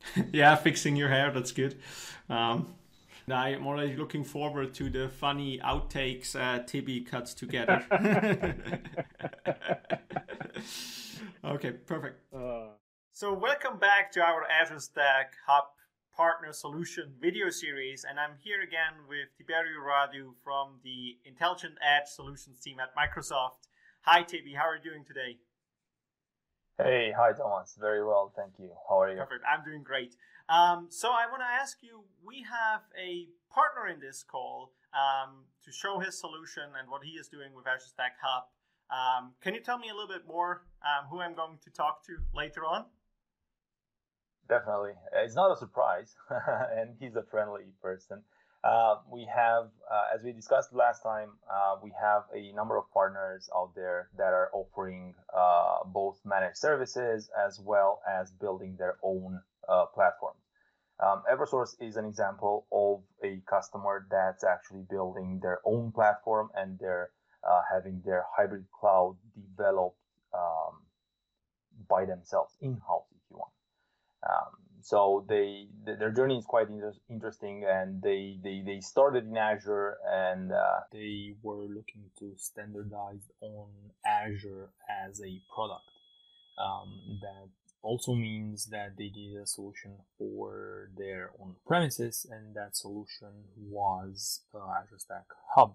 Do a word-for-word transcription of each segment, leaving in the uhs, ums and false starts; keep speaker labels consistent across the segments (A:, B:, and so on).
A: Yeah, fixing your hair, that's good. Um, I'm already looking forward to the funny outtakes uh, Tibi cuts together. Okay, perfect.
B: Uh,
A: So welcome back to our Azure Stack Hub Partner Solution video series, and I'm here again with Tiberio Radu from the Intelligent Edge Solutions team at Microsoft. Hi Tibi, how are you doing today?
C: Hey, hi Thomas. Very well, thank you. How are you?
A: Perfect, I'm doing great. Um, so I want to ask you, we have a partner in this call um, to show his solution and what he is doing with Azure Stack Hub. Um, can you tell me a little bit more um, who I'm going to talk to later on?
C: Definitely. It's not a surprise, and he's a friendly person. Uh, we have, uh, as we discussed last time, uh, we have a number of partners out there that are offering uh, both managed services as well as building their own uh, platforms. Um, Eversource is an example of a customer that's actually building their own platform, and they're uh, having their hybrid cloud developed um, by themselves in-house, if you want. Um, so they th- their journey is quite inter- interesting, and they, they they started in Azure, and uh, they were looking to standardize on Azure as a product. Um, that also means that they needed a solution for their own premises, and that solution was uh, Azure Stack Hub.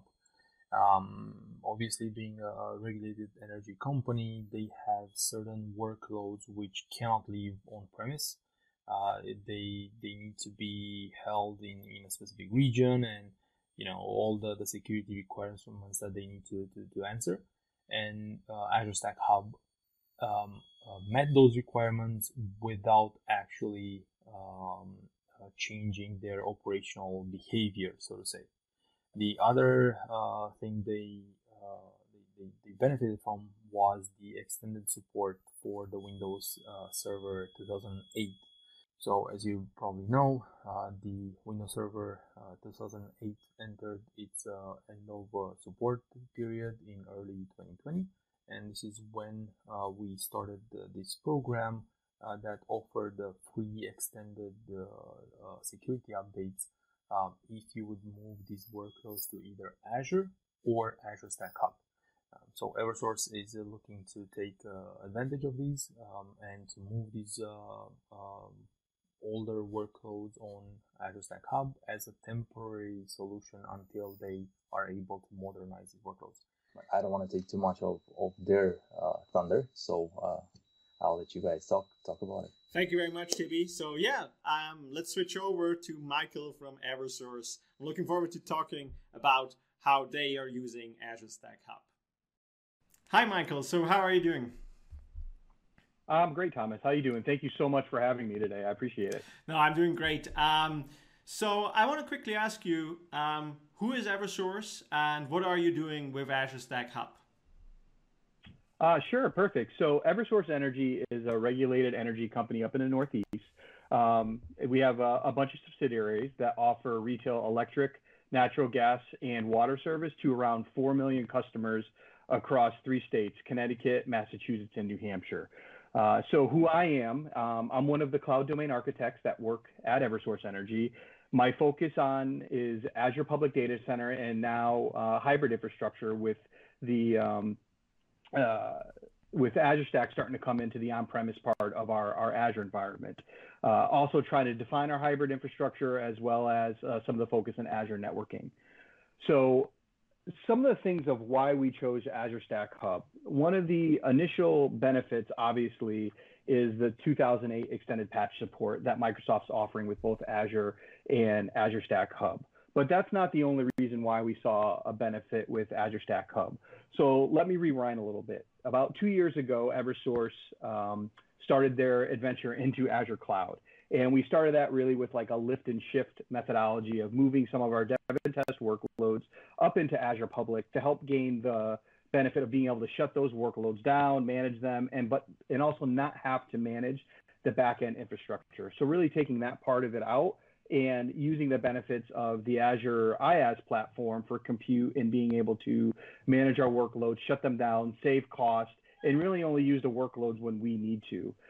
C: Um, obviously, being a regulated energy company, they have certain workloads which cannot live on premise. Uh, they they need to be held in, in a specific region, and you know all the, the security requirements that they need to, to, to answer. And uh, Azure Stack Hub um, uh, met those requirements without actually um, uh, changing their operational behavior, so to say. The other uh, thing they, uh, they, they benefited from was the extended support for the Windows uh, Server two thousand eight. So as you probably know, uh, the Windows Server uh, two thousand eight entered its uh, end of uh, support period in early twenty twenty, and this is when uh, we started uh, this program uh, that offered the free extended uh, uh, security updates um, if you would move these workloads to either Azure or Azure Stack Hub. Um, so Eversource is uh, looking to take uh, advantage of these um, and to move these uh, um, older workloads on Azure Stack Hub as a temporary solution until they are able to modernize these workloads. I don't want to take too much of, of their uh, thunder, so uh, I'll let you guys talk talk about it.
A: Thank you very much, Tibi. So yeah, um, let's switch over to Michael from Eversource. I'm looking forward to talking about how they are using Azure Stack Hub. Hi, Michael. So how are you doing?
B: I'm great, Thomas. How are you doing? Thank you so much for having me today. I appreciate it.
A: No, I'm doing great. Um, so I want to quickly ask you, um, who is Eversource and what are you doing with Azure Stack Hub?
B: Uh, sure, perfect. So Eversource Energy is a regulated energy company up in the Northeast. Um, we have a, a bunch of subsidiaries that offer retail electric, natural gas, and water service to around four million customers across three states, Connecticut, Massachusetts, and New Hampshire. Uh, so who I am, um, I'm one of the cloud domain architects that work at Eversource Energy. My focus on is Azure Public Data Center and now uh, hybrid infrastructure with the um, uh, with Azure Stack starting to come into the on-premise part of our, our Azure environment. Uh, also trying to define our hybrid infrastructure as well as uh, some of the focus in Azure networking. So some of the things of why we chose Azure Stack Hub. One of the initial benefits, obviously, is the two thousand eight extended patch support that Microsoft's offering with both Azure and Azure Stack Hub. But that's not the only reason why we saw a benefit with Azure Stack Hub. So let me rewind a little bit. About two years ago, Eversource um, started their adventure into Azure Cloud. And we started that really with like a lift and shift methodology of moving some of our dev and test workloads up into Azure Public to help gain the benefit of being able to shut those workloads down, manage them, and but and also not have to manage the backend infrastructure. So really taking that part of it out and using the benefits of the Azure IaaS platform for compute and being able to manage our workloads, shut them down, save cost, and really only use the workloads when we need to.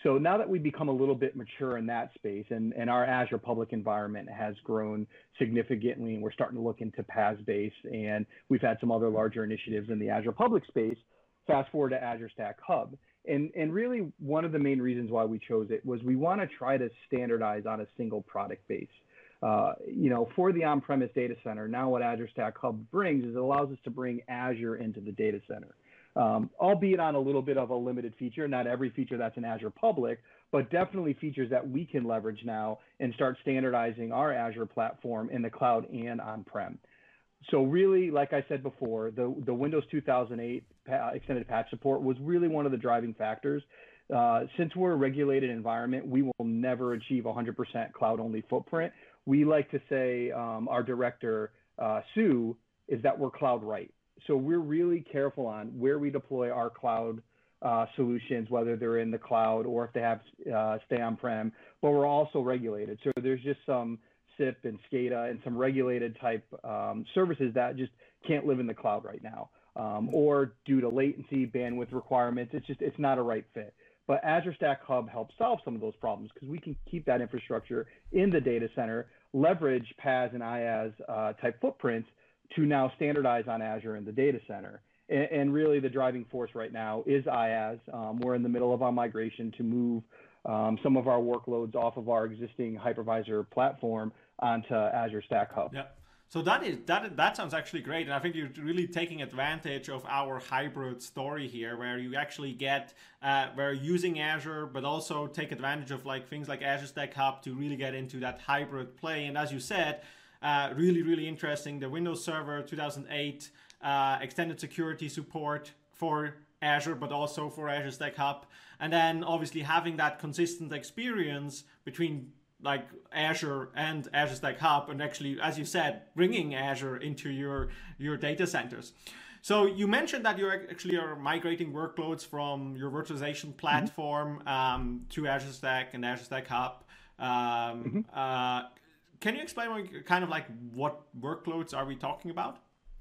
B: So now that we've become a little bit mature in that space, and, and our Azure public environment has grown significantly, and we're starting to look into PaaS-based, and we've had some other larger initiatives in the Azure public space, fast forward to Azure Stack Hub. And, and really, one of the main reasons why we chose it was we want to try to standardize on a single product base. Uh, you know, for the on-premise data center, now what Azure Stack Hub brings is it allows us to bring Azure into the data center. Um, albeit on a little bit of a limited feature, not every feature that's in Azure public, but definitely features that we can leverage now and start standardizing our Azure platform in the cloud and on-prem. So really, like I said before, the, the Windows two thousand eight extended patch support was really one of the driving factors. Uh, since we're a regulated environment, we will never achieve one hundred percent cloud-only footprint. We like to say, um, our director, uh, Sue, is that we're cloud right. So we're really careful on where we deploy our cloud uh, solutions, whether they're in the cloud or if they have uh, stay on-prem, but we're also regulated. So there's just some S I P and SCADA and some regulated type um, services that just can't live in the cloud right now. Um, or due to latency, bandwidth requirements, it's just, it's not a right fit. But Azure Stack Hub helps solve some of those problems because we can keep that infrastructure in the data center, leverage PaaS and IaaS uh, type footprints to now standardize on Azure in the data center. And, and really the driving force right now is IaaS. Um, we're in the middle of our migration to move um, some of our workloads off of our existing hypervisor platform onto Azure Stack Hub.
A: Yeah. So that is that that sounds actually great, and I think you're really taking advantage of our hybrid story here, where you actually get uh, where using Azure, but also take advantage of like things like Azure Stack Hub to really get into that hybrid play. And as you said, uh, really really interesting. The Windows Server two thousand eight uh, extended security support for Azure, but also for Azure Stack Hub, and then obviously having that consistent experience between like Azure and Azure Stack Hub, and actually, as you said, bringing Azure into your your data centers. So you mentioned that you actually are migrating workloads from your virtualization platform mm-hmm. um, to Azure Stack and Azure Stack Hub. Um, mm-hmm. uh, can you explain kind of like what workloads are we talking about?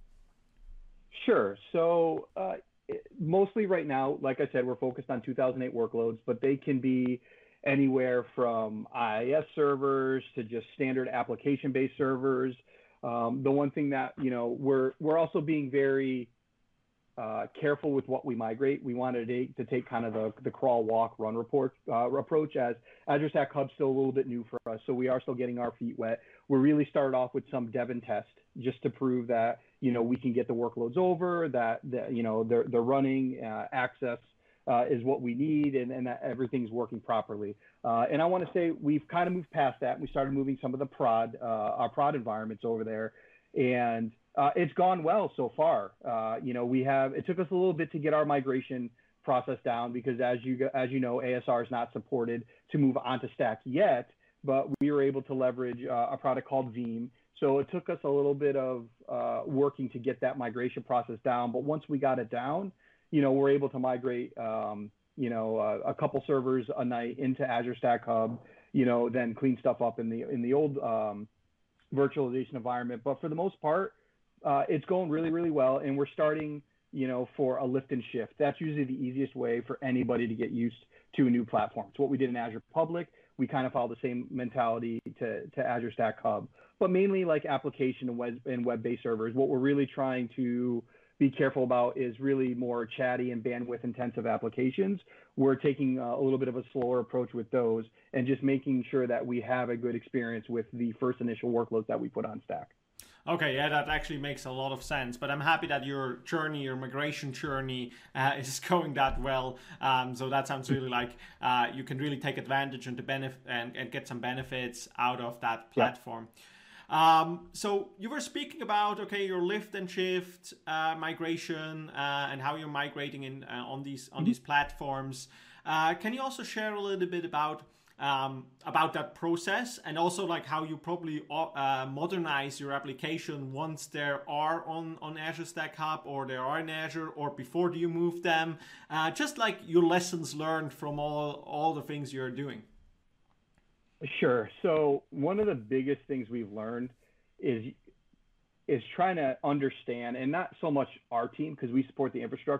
B: Sure. So uh, mostly right now, like I said, we're focused on two thousand eight workloads, but they can be anywhere from I I S servers to just standard application-based servers. Um, the one thing that, you know, we're we're also being very uh, careful with what we migrate. We wanted to, to take kind of the, the crawl, walk, run report uh, approach, as Azure Stack Hub's still a little bit new for us. So we are still getting our feet wet. We really started off with some dev and test just to prove that, you know, we can get the workloads over, that, that you know, they're, they're running, uh, access, Uh, is what we need, and, and that everything's working properly. Uh, and I want to say we've kind of moved past that. We started moving some of the prod, uh, our prod environments over there, and uh, it's gone well so far. Uh, you know, we have, it took us a little bit to get our migration process down because as you, as you know, A S R is not supported to move onto Stack yet, but we were able to leverage uh, a product called Veeam. So it took us a little bit of uh, working to get that migration process down. But once we got it down, you know, we're able to migrate, um, you know, uh, a couple servers a night into Azure Stack Hub, you know, then clean stuff up in the in the old um, virtualization environment. But for the most part, uh, it's going really, really well. And we're starting, you know, for a lift and shift. That's usually the easiest way for anybody to get used to a new platform. It's what we did in Azure Public. We kind of follow the same mentality to, to Azure Stack Hub, but mainly like application and web and web-based servers. What we're really trying to be careful about is really more chatty and bandwidth intensive applications. We're taking a little bit of a slower approach with those and just making sure that we have a good experience with the first initial workloads that we put on Stack.
A: Okay, yeah, that actually makes a lot of sense. But I'm happy that your journey, your migration journey, uh, is going that well. Um, so that sounds really like uh, you can really take advantage and the benefit and, and get some benefits out of that platform. Yeah. Um, so you were speaking about, okay, your lift and shift uh, migration uh, and how you're migrating in uh, on these on mm-hmm. these platforms. Uh, can you also share a little bit about um, about that process and also like how you probably uh, modernize your application once they are on, on Azure Stack Hub or they are in Azure, or before do you move them? Uh, just like your lessons learned from all all the things you're doing.
B: Sure. So one of the biggest things we've learned is is trying to understand, and not so much our team because we support the infrastructure,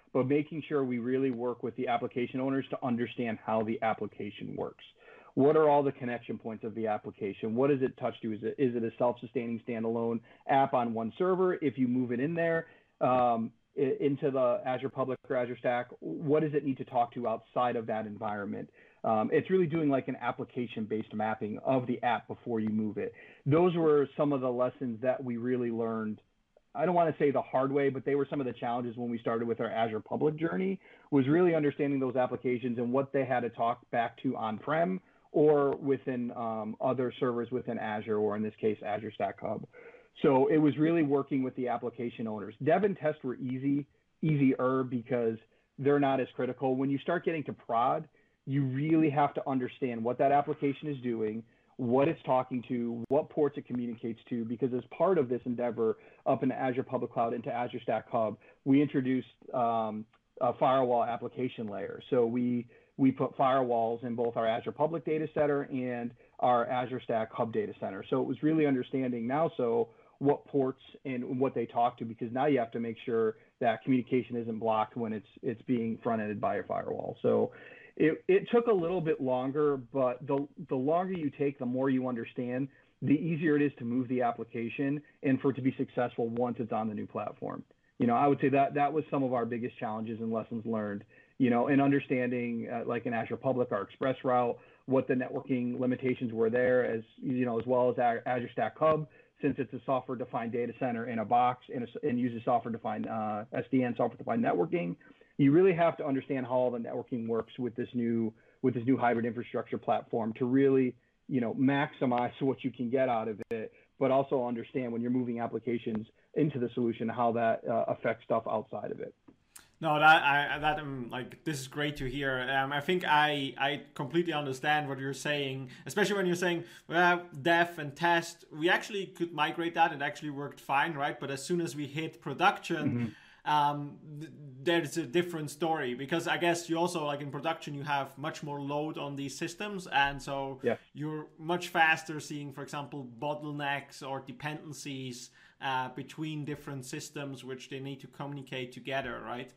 B: but making sure we really work with the application owners to understand how the application works. What are all the connection points of the application? What does it touch to? Is it, is it a self-sustaining standalone app on one server? If you move it in there um, into the Azure Public or Azure Stack, what does it need to talk to outside of that environment? Um, it's really doing like an application-based mapping of the app before you move it. Those were some of the lessons that we really learned. I don't want to say the hard way, but they were some of the challenges when we started with our Azure Public journey, was really understanding those applications and what they had to talk back to on-prem or within um, other servers within Azure, or in this case, Azure Stack Hub. So it was really working with the application owners. Dev and test were easy, easier because they're not as critical. When you start getting to prod, you really have to understand what that application is doing, what it's talking to, what ports it communicates to, because as part of this endeavor up in Azure Public Cloud into Azure Stack Hub, we introduced um, a firewall application layer. So we we put firewalls in both our Azure Public Data Center and our Azure Stack Hub Data Center. So it was really understanding now so what ports and what they talk to, because now you have to make sure that communication isn't blocked when it's it's being front-ended by a firewall. So it, it took a little bit longer, but the, the longer you take, the more you understand, the easier it is to move the application and for it to be successful once it's on the new platform. You know, I would say that that was some of our biggest challenges and lessons learned, you know, in understanding uh, like in Azure Public, our express route, what the networking limitations were there, as, you know, as well as Azure Stack Hub, since it's a software-defined data center in a box and, a, and uses software-defined uh, S D N, software-defined networking. You really have to understand how all the networking works with this new with this new hybrid infrastructure platform to really, you know, maximize what you can get out of it, but also understand when you're moving applications into the solution how that uh, affects stuff outside of it.
A: No, that I that um, like this is great to hear. Um, I think I I completely understand what you're saying, especially when you're saying well, dev and test. We actually could migrate that; it actually worked fine, right? But as soon as we hit production. Mm-hmm. Um, th- there's a different story, because I guess you also, like in production, you have much more load on these systems, and so
B: yeah.
A: you're much faster seeing, for example, bottlenecks or dependencies uh, between different systems which they need to communicate together, right?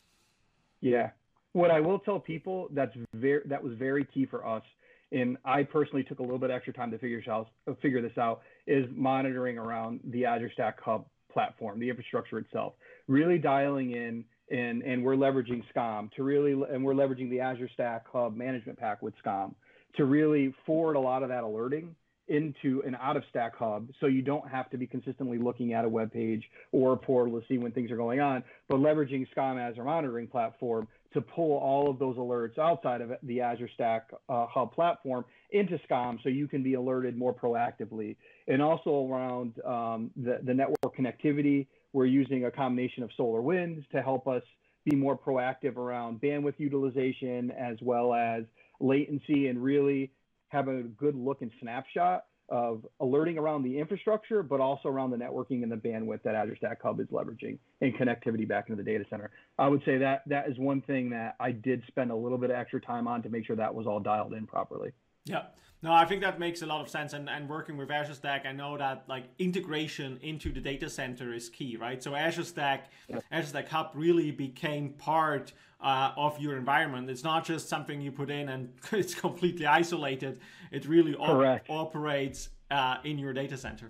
B: Yeah. What I will tell people that's very that was very key for us, and I personally took a little bit extra time to figure out figure this out, is monitoring around the Azure Stack Hub platform, the infrastructure itself, really dialing in, and and we're leveraging SCOM to really, and we're leveraging the Azure Stack Hub management pack with SCOM to really forward a lot of that alerting into an out of Stack Hub, so you don't have to be consistently looking at a web page or a portal to see when things are going on, but leveraging SCOM as our monitoring platform to pull all of those alerts outside of the Azure Stack uh, Hub platform into SCOM, so you can be alerted more proactively. And also around um, the, the network connectivity, we're using a combination of SolarWinds to help us be more proactive around bandwidth utilization as well as latency, and really have a good look and snapshot of alerting around the infrastructure, but also around the networking and the bandwidth that Azure Stack Hub is leveraging and connectivity back into the data center. I would say that that is one thing that I did spend a little bit of extra time on to make sure that was all dialed in properly.
A: Yeah. No, I think that makes a lot of sense. And, and working with Azure Stack, I know that like integration into the data center is key, right? So Azure Stack, yeah. Azure Stack Hub really became part uh, of your environment. It's not just something you put in and it's completely isolated. It really op- operates uh, in your data center.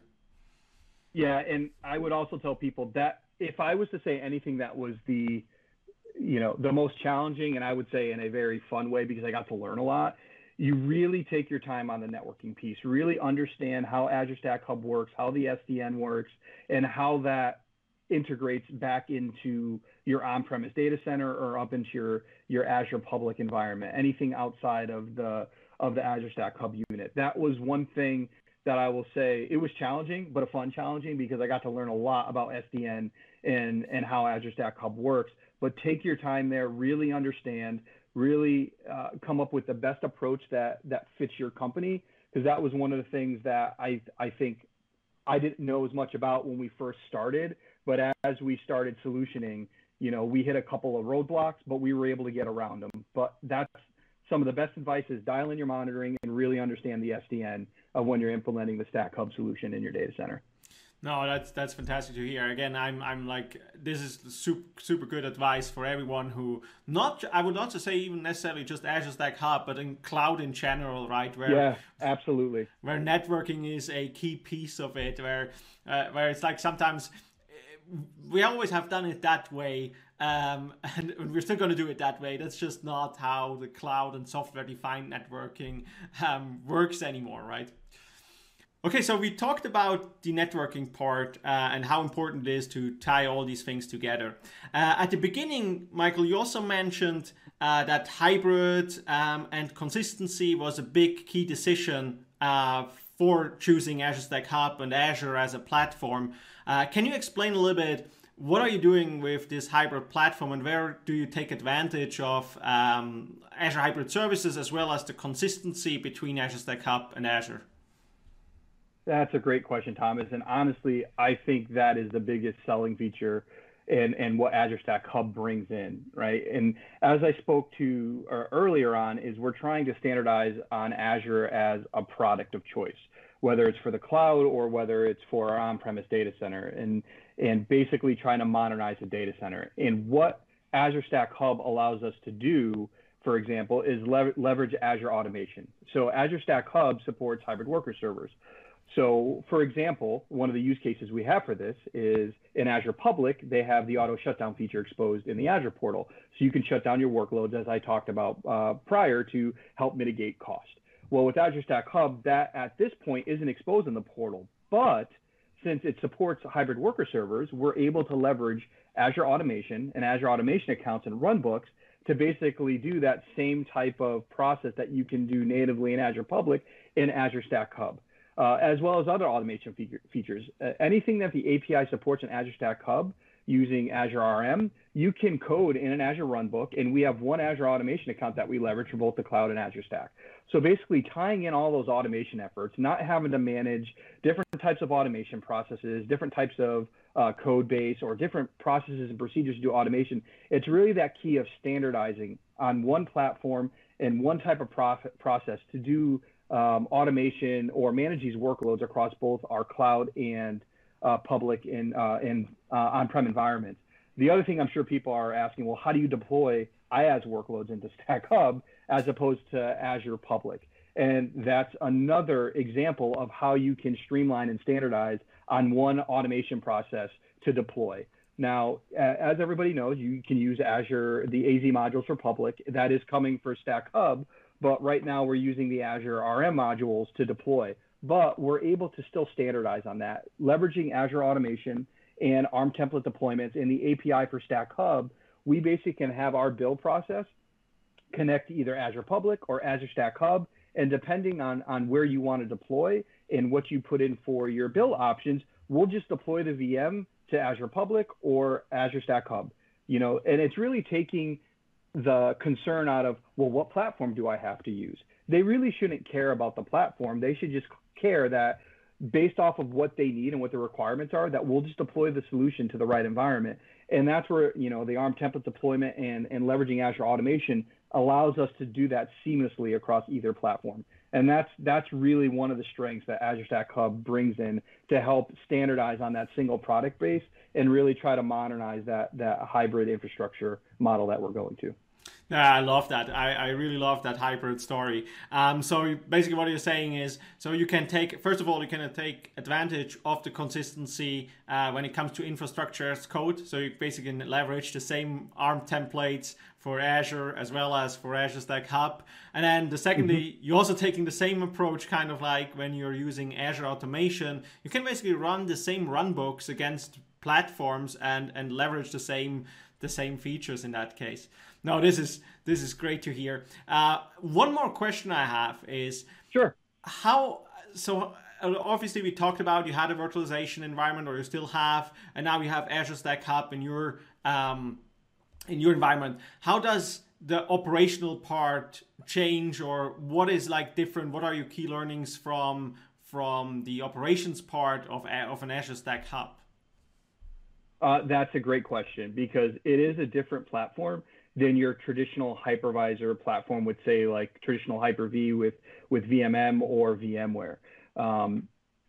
B: Yeah, and I would also tell people that if I was to say anything that was the, you know, the most challenging, and I would say in a very fun way because I got to learn a lot, you really take your time on the networking piece, really understand how Azure Stack Hub works, how the S D N works, and how that integrates back into your on-premise data center or up into your, your Azure public environment, anything outside of the, of the Azure Stack Hub unit. That was one thing that I will say, it was challenging, but a fun challenging, because I got to learn a lot about S D N and, and how Azure Stack Hub works. But take your time there, really understand, really uh, come up with the best approach that that fits your company, because that was one of the things that I I think I didn't know as much about when we first started, but as we started solutioning, you know, we hit a couple of roadblocks, but we were able to get around them. But that's some of the best advice, is dial in your monitoring and really understand the S D N of when you're implementing the Stack Hub solution in your data center.
A: No, that's that's fantastic to hear. Again, I'm I'm like this is super super good advice for everyone who not I would not say even necessarily just Azure Stack Hub, but in cloud in general, right? Where
B: yeah, absolutely.
A: Where networking is a key piece of it, where uh, where it's like sometimes we always have done it that way, um, and we're still going to do it that way. That's just not how the cloud and software-defined networking um, works anymore, right? Okay, so we talked about the networking part uh, and how important it is to tie all these things together. Uh, at the beginning, Michael, you also mentioned uh, that hybrid um, and consistency was a big key decision uh, for choosing Azure Stack Hub and Azure as a platform. Uh, can you explain a little bit, what are you doing with this hybrid platform and where do you take advantage of um, Azure Hybrid Services as well as the consistency between Azure Stack Hub and Azure?
B: That's a great question, Thomas. And honestly, I think that is the biggest selling feature and, and what Azure Stack Hub brings in, right? And as I spoke to uh, earlier on, is we're trying to standardize on Azure as a product of choice, whether it's for the cloud or whether it's for our on-premise data center, and, and basically trying to modernize the data center. And what Azure Stack Hub allows us to do, for example, is lever leverage Azure automation. So Azure Stack Hub supports hybrid worker servers. So, for example, one of the use cases we have for this is in Azure Public, they have the auto shutdown feature exposed in the Azure portal. So you can shut down your workloads, as I talked about uh, prior, to help mitigate cost. Well, with Azure Stack Hub, that at this point isn't exposed in the portal. But since it supports hybrid worker servers, we're able to leverage Azure Automation and Azure Automation accounts and runbooks to basically do that same type of process that you can do natively in Azure Public in Azure Stack Hub. Uh, as well as other automation fe features. Uh, anything that the A P I supports in Azure Stack Hub using Azure R M, you can code in an Azure Runbook, and we have one Azure automation account that we leverage for both the cloud and Azure Stack. So basically tying in all those automation efforts, not having to manage different types of automation processes, different types of uh, code base, or different processes and procedures to do automation. It's really that key of standardizing on one platform and one type of process to do Um, automation or manage these workloads across both our cloud and uh, public and, uh, and uh, on-prem environments. The other thing I'm sure people are asking, well, how do you deploy IaaS workloads into Stack Hub as opposed to Azure Public? And that's another example of how you can streamline and standardize on one automation process to deploy. Now, as everybody knows, you can use Azure, the A Z modules for public. That is coming for Stack Hub. But right now we're using the Azure R M modules to deploy, but we're able to still standardize on that. Leveraging Azure Automation and ARM template deployments in the A P I for Stack Hub, we basically can have our build process connect to either Azure Public or Azure Stack Hub. And depending on, on where you want to deploy and what you put in for your build options, we'll just deploy the V M to Azure Public or Azure Stack Hub. You know, and it's really taking the concern out of, well, what platform do I have to use? They really shouldn't care about the platform. They should just care that based off of what they need and what the requirements are, that we'll just deploy the solution to the right environment. And that's where, you know, the ARM template deployment and, and leveraging Azure Automation allows us to do that seamlessly across either platform. And that's that's really one of the strengths that Azure Stack Hub brings in to help standardize on that single product base and really try to modernize that, that hybrid infrastructure model that we're going to.
A: Yeah, I love that. I, I really love that hybrid story. Um, so basically what you're saying is, so you can take, first of all, you can take advantage of the consistency uh, when it comes to infrastructure as code. So you basically can leverage the same ARM templates for Azure as well as for Azure Stack Hub. And then the secondly, mm-hmm. you're also taking the same approach, kind of like when you're using Azure Automation. You can basically run the same runbooks against platforms and, and leverage the same the same features in that case. No, this is this is great to hear. Uh, one more question I have is,
B: sure.
A: How so? Obviously, we talked about you had a virtualization environment, or you still have, and now you have Azure Stack Hub in your um, in your environment. How does the operational part change, or what is like different? What are your key learnings from from the operations part of of an Azure Stack Hub?
B: Uh, that's a great question, because it is a different platform than your traditional hypervisor platform would, say, like traditional Hyper-V with, with V M M or VMware. Um,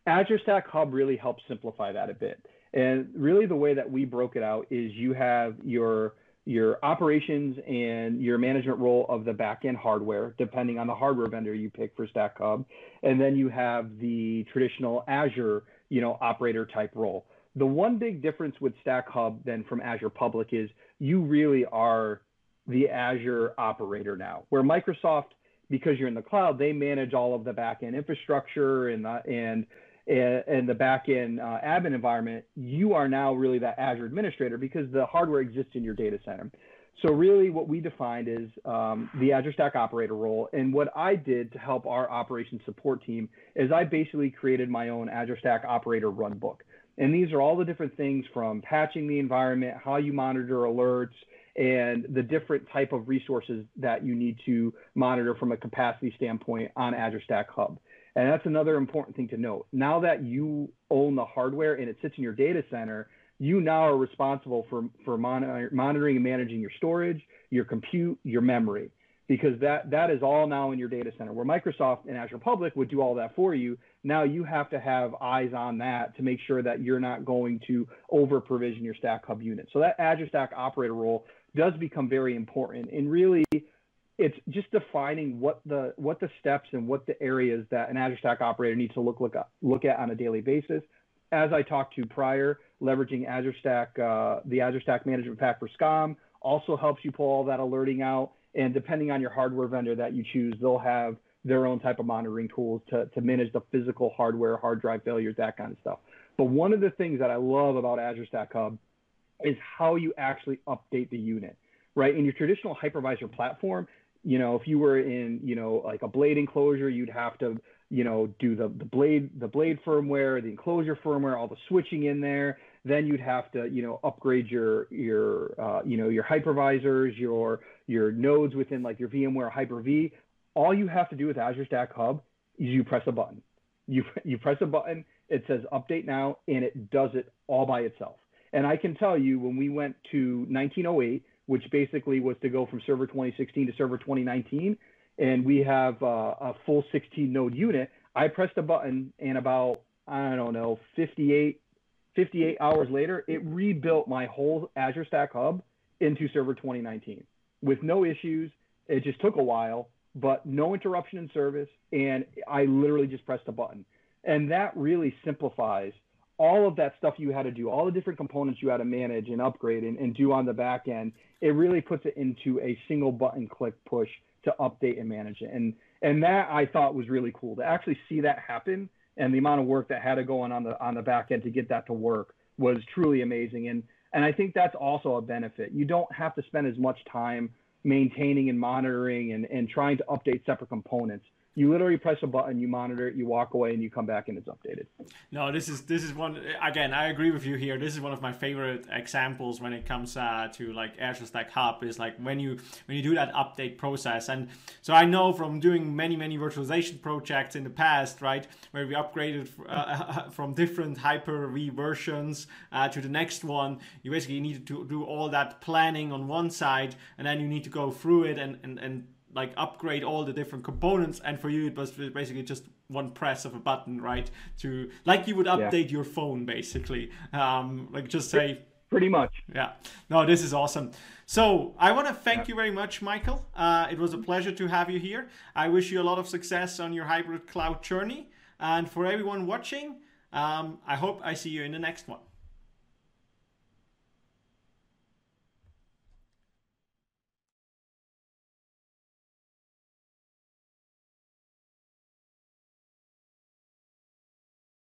B: Azure Stack Hub really helps simplify that a bit. And really the way that we broke it out is you have your your operations and your management role of the backend hardware, depending on the hardware vendor you pick for Stack Hub. And then you have the traditional Azure, you know, operator type role. The one big difference with Stack Hub then from Azure Public is you really are the Azure operator now, where Microsoft, because you're in the cloud, they manage all of the backend infrastructure and the, and and the backend uh, admin environment. You are now really that Azure administrator because the hardware exists in your data center. So really what we defined is um, the Azure Stack operator role. And what I did to help our operations support team is I basically created my own Azure Stack operator runbook. And these are all the different things from patching the environment, how you monitor alerts, and the different type of resources that you need to monitor from a capacity standpoint on Azure Stack Hub. And that's another important thing to note. Now that you own the hardware and it sits in your data center, you now are responsible for, for monitor, monitoring and managing your storage, your compute, your memory, because that, that is all now in your data center. Where Microsoft and Azure Public would do all that for you, now you have to have eyes on that to make sure that you're not going to over provision your Stack Hub unit. So that Azure Stack operator role does become very important. And really, it's just defining what the what the steps and what the areas that an Azure Stack operator needs to look look at, look at on a daily basis. As I talked to prior, leveraging Azure Stack, uh, the Azure Stack Management Pack for SCOM also helps you pull all that alerting out. And depending on your hardware vendor that you choose, they'll have their own type of monitoring tools to, to manage the physical hardware, hard drive failures, that kind of stuff. But one of the things that I love about Azure Stack Hub is how you actually update the unit, right? In your traditional hypervisor platform, you know, if you were in, you know, like a blade enclosure, you'd have to, you know, do the, the blade, the blade firmware, the enclosure firmware, all the switching in there. Then you'd have to, you know, upgrade your, your, uh, you know, your hypervisors, your, your nodes within like your VMware Hyper-V. All you have to do with Azure Stack Hub is you press a button. You, you press a button, it says update now, and it does it all by itself. And I can tell you, when we went to nineteen oh eight, which basically was to go from server twenty sixteen to server twenty nineteen, and we have uh, a full sixteen node unit, I pressed a button, and about, I don't know, fifty-eight, fifty-eight hours later, it rebuilt my whole Azure Stack Hub into server twenty nineteen with no issues. It just took a while, but no interruption in service, and I literally just pressed a button. And that really simplifies all of that stuff you had to do, all the different components you had to manage and upgrade and, and do on the back end. It really puts it into a single button click push to update and manage it. And, and that I thought was really cool to actually see that happen, and the amount of work that had to go on on the, on the back end to get that to work was truly amazing. And, and I think that's also a benefit. You don't have to spend as much time maintaining and monitoring and, and trying to update separate components. You literally press a button, you monitor it, you walk away, and you come back and it's updated.
A: No, this is this is one, again, I agree with you here. This is one of my favorite examples when it comes uh, to like Azure Stack Hub, is like when you when you do that update process. And so I know from doing many, many virtualization projects in the past, right, where we upgraded uh, from different Hyper-V versions uh, to the next one, you basically need to do all that planning on one side, and then you need to go through it and, and, and like upgrade all the different components. And for you, it was basically just one press of a button, right? To like you would update yeah. your phone, basically. Um, like just say
B: pretty much.
A: Yeah. No, this is awesome. So I want to thank yeah. you very much, Michael. Uh, it was a pleasure to have you here. I wish you a lot of success on your hybrid cloud journey. And for everyone watching, um, I hope I see you in the next one.